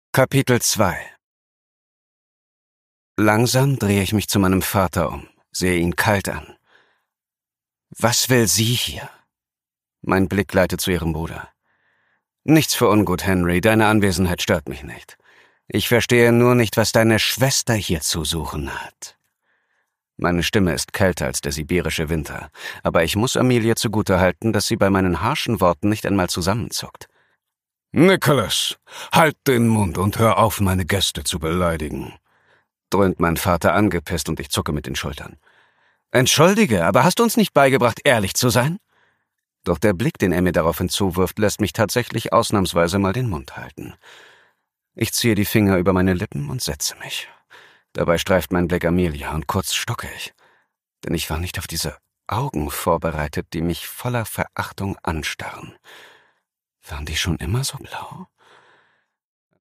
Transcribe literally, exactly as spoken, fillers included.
Kapitel zwei. Langsam drehe ich mich zu meinem Vater um, sehe ihn kalt an. Was will sie hier? Mein Blick gleitet zu ihrem Bruder. Nichts für ungut, Henry, deine Anwesenheit stört mich nicht. Ich verstehe nur nicht, was deine Schwester hier zu suchen hat. Meine Stimme ist kälter als der sibirische Winter, aber ich muss Amelia zugutehalten, dass sie bei meinen harschen Worten nicht einmal zusammenzuckt. »Nicholas, halt den Mund und hör auf, meine Gäste zu beleidigen«, dröhnt mein Vater angepisst und ich zucke mit den Schultern. »Entschuldige, aber hast du uns nicht beigebracht, ehrlich zu sein?« Doch der Blick, den er mir daraufhin zuwirft, lässt mich tatsächlich ausnahmsweise mal den Mund halten. Ich ziehe die Finger über meine Lippen und setze mich. Dabei streift mein Blick Amelia und kurz stocke ich, denn ich war nicht auf diese Augen vorbereitet, die mich voller Verachtung anstarren. Waren die schon immer so blau?